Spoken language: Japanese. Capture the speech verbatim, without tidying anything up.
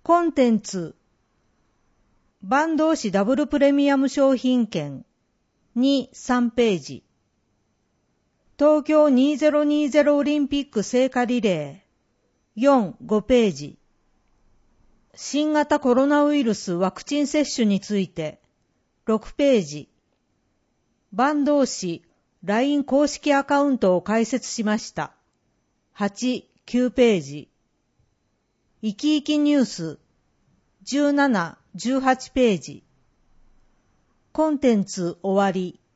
コンテンツバン同士ダブルプレミアム商品券に、さんページ。東京にせんにじゅうオリンピック聖火リレーよん、ごページ。新型コロナウイルスワクチン接種についてろくページ。バン同士 ライン 公式アカウントを開設しましたはち、きゅうページ。いきいきニュースじゅうなな、じゅうはちページ。コンテンツ終わり。